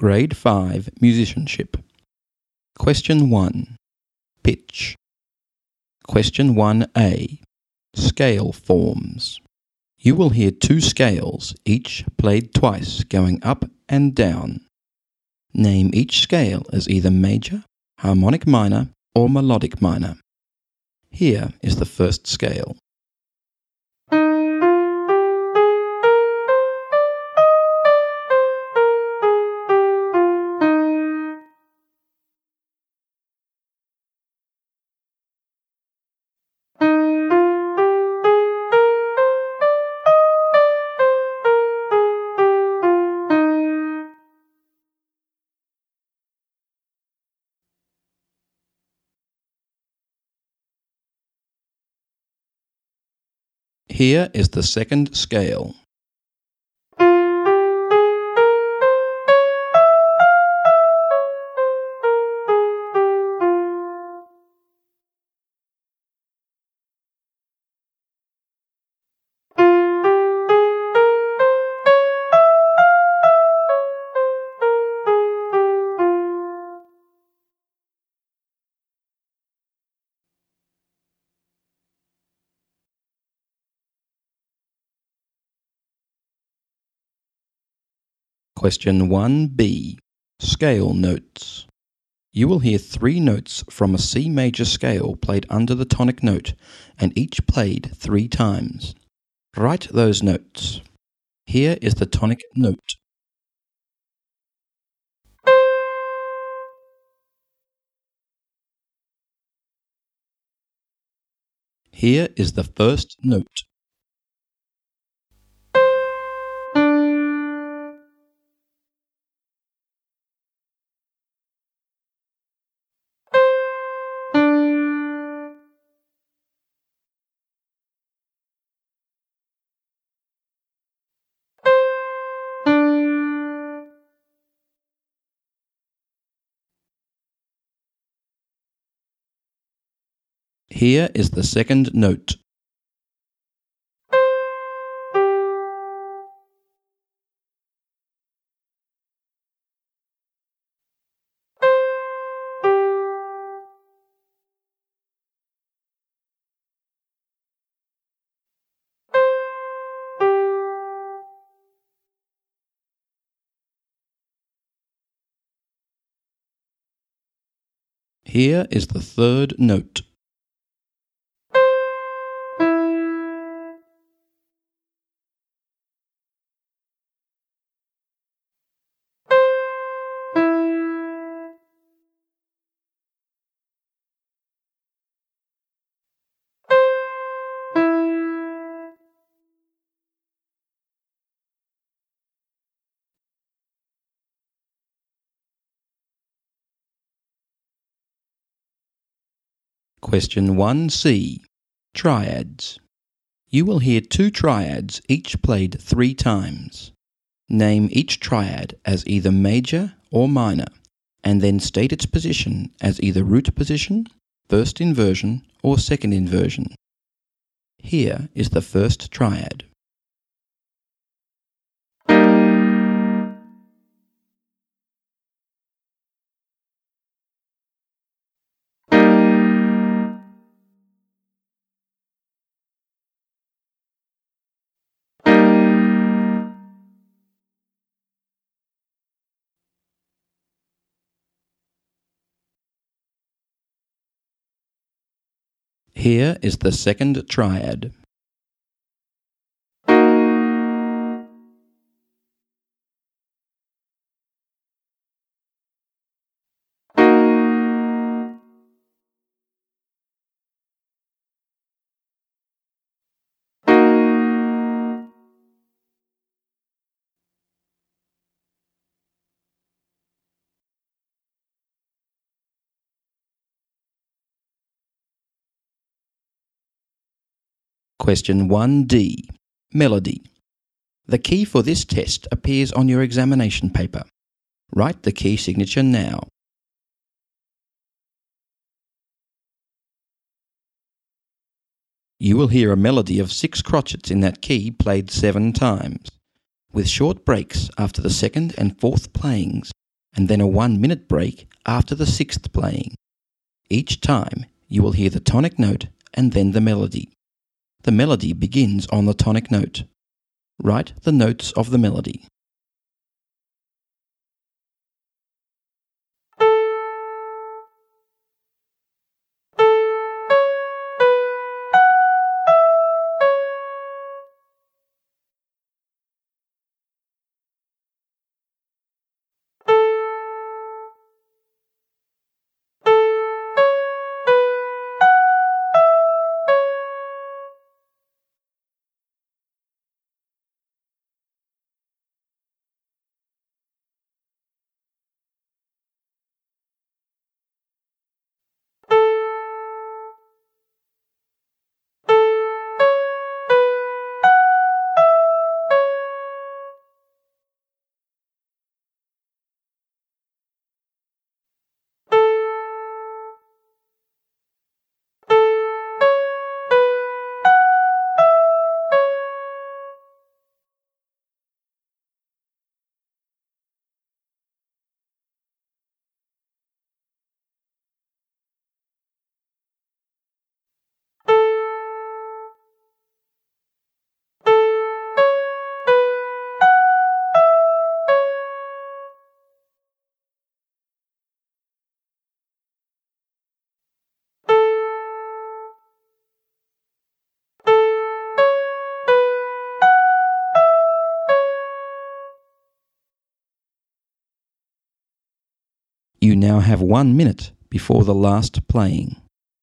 Grade 5 Musicianship. Question 1. Pitch. Question 1A. Scale forms. You will hear two scales, each played twice, going up and down. Name each scale as either major, harmonic minor, or melodic minor. Here is the first scale. Here is the second scale. Question 1B. Scale notes. You will hear three notes from a C major scale played under the tonic note and each played 3 times. Write those notes. Here is the tonic note. Here is the first note. Here is the second note. Here is the third note. Question 1C. Triads. You will hear two triads, each played 3 times. Name each triad as either major or minor, and then state its position as either root position, first inversion, or second inversion. Here is the first triad. Here is the second triad. Question 1D. Melody. The key for this test appears on your examination paper. Write the key signature now. You will hear a melody of 6 crotchets in that key played 7 times. with short breaks after the second and fourth playings and then a 1-minute break after the 6th playing. Each time you will hear the tonic note and then the melody. The melody begins on the tonic note. Write the notes of the melody. You now have 1 minute before the last playing.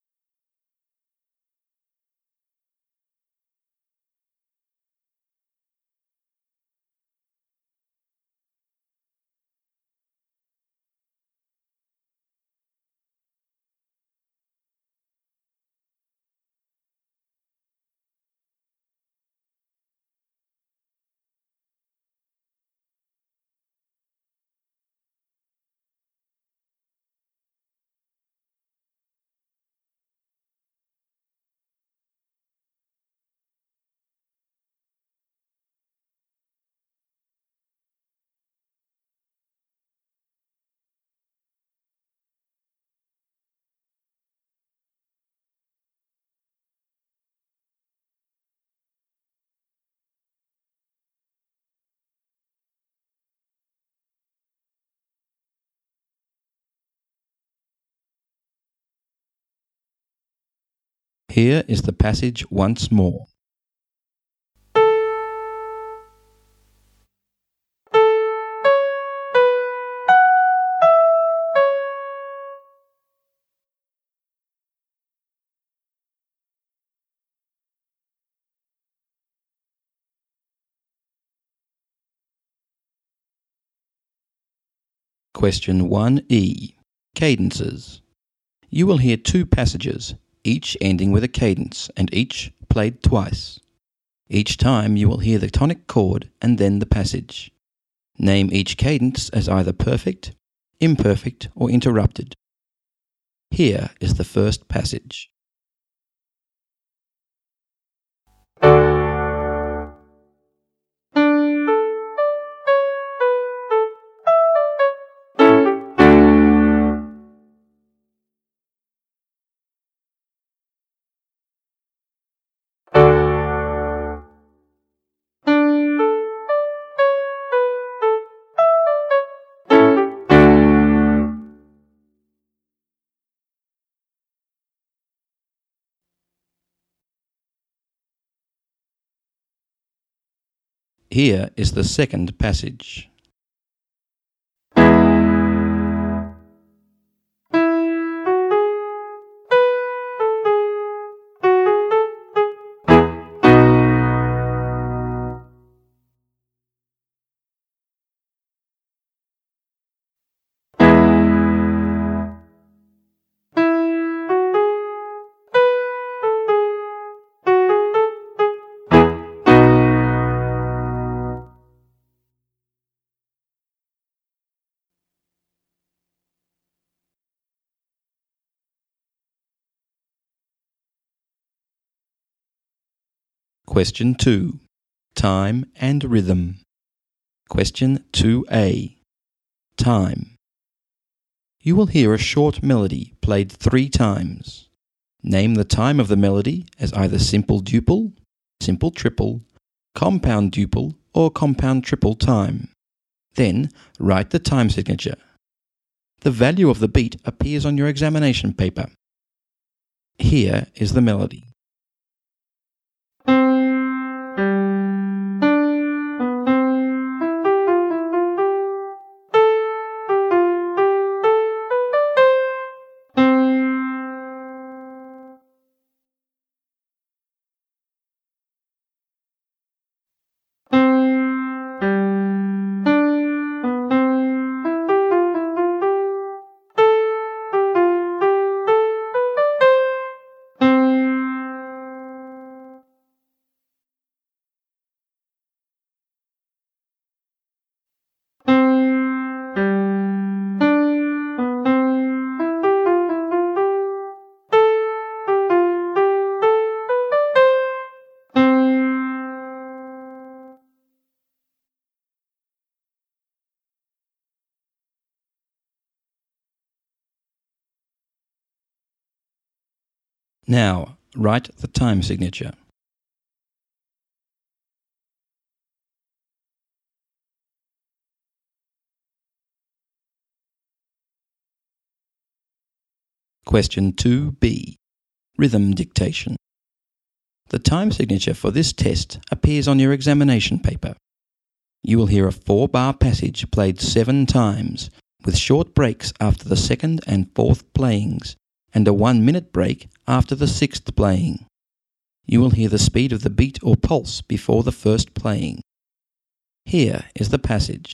Here is the passage once more. Question 1E. Cadences. You will hear 2 passages, each ending with a cadence and each played twice. Each time you will hear the tonic chord and then the passage. Name each cadence as either perfect, imperfect, or interrupted. Here is the first passage. Here is the second passage. Question 2. Time and rhythm. Question 2A. Time. You will hear a short melody played 3 times. Name the time of the melody as either simple duple, simple triple, compound duple, or compound triple time. Then write the time signature. The value of the beat appears on your examination paper. Here is the melody. Now, write the time signature. Question 2b. Rhythm dictation. The time signature for this test appears on your examination paper. You will hear a 4-bar passage played 7 times, with short breaks after the second and fourth playings, and a 1-minute break after the 6th playing. You will hear the speed of the beat or pulse before the first playing. Here is the passage.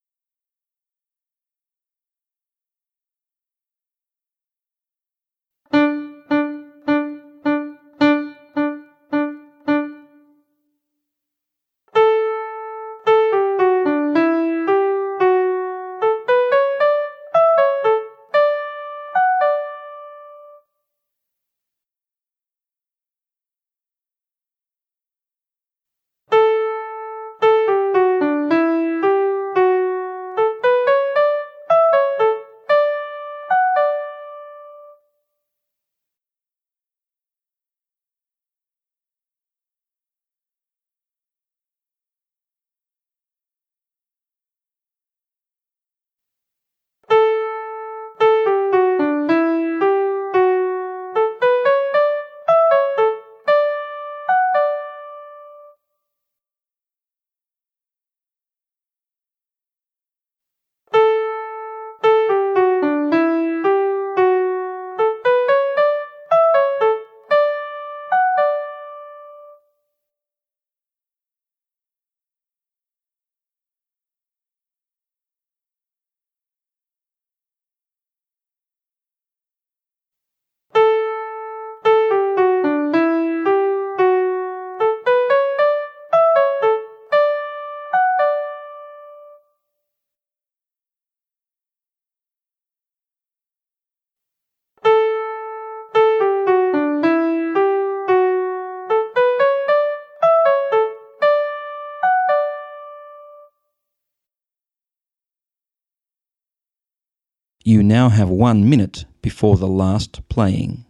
You now have 1 minute before the last playing.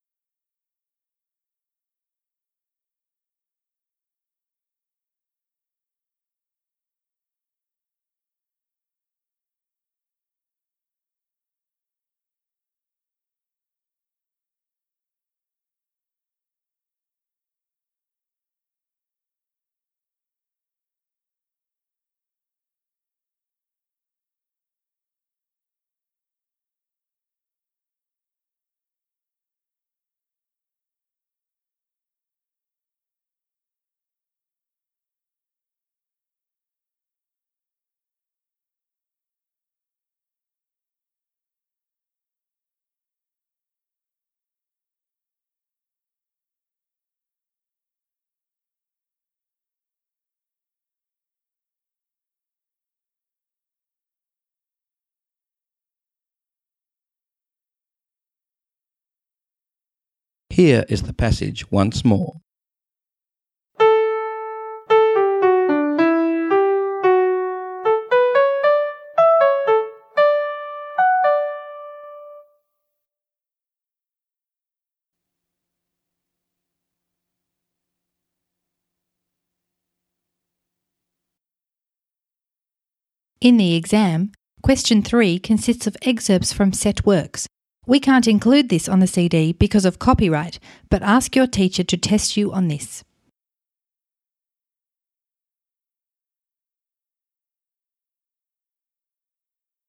Here is the passage once more. In the exam, question 3 consists of excerpts from set works. We can't include this on the CD because of copyright, but ask your teacher to test you on this.